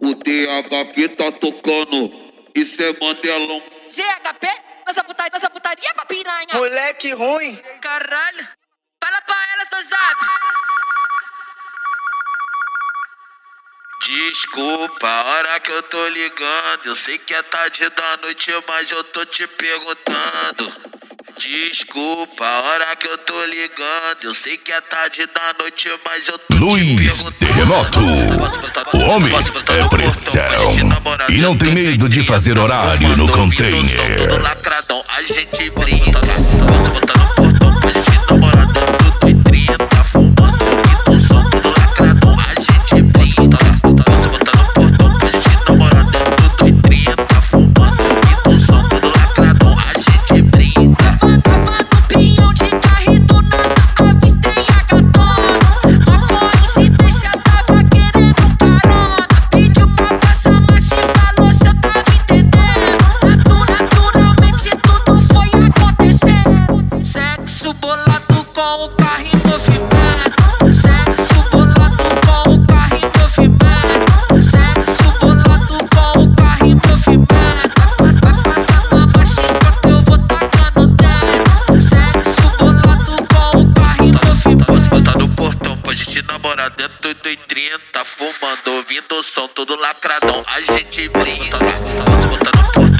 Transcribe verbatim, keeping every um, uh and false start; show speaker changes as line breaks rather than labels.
O D H que tá tocando, isso é Mandelão.
G H P, nossa putaria, nossa putaria pra piranha.
Moleque ruim.
Caralho, fala pra elas, não sabe.
Desculpa, a hora que eu tô ligando. Eu sei que é tarde da noite, mas eu tô te perguntando. Desculpa, a hora que eu tô ligando. Eu sei que é tarde da noite, mas eu tô
Luiz
te perguntando.
Terremoto, o homem é pressão e não tem medo de fazer horário no container.
Todo lacradão, a gente brinca. Posso botar no portão pra gente namorar dentro do I trinta, fumando, ouvindo o som todo lacradão, a gente brinca. Posso botar no portão pra gente namorar dentro do I trinta, fumando, ouvindo o som todo lacradão, a gente brinca.
Tava no pinhão de carro e do nada avistei a gatona. Uma coincidência, tava querendo carona. Pediu pra passar marcha e falou se eu tava entendendo. Naturalmente tudo foi acontecendo. Sexo bolado com o carro em movimento. Sexo bolado com o carro em movimento. Sexo bolado com o carro em movimento. Mas vai passando a marcha enquanto eu vou tacando dedo. Sexo bolado com o carro em movimento.
Posso botar no portão pra gente namorar dentro do I trinta, fumando, ouvindo o som todo lacradão, a gente brinca. Posso botar no portão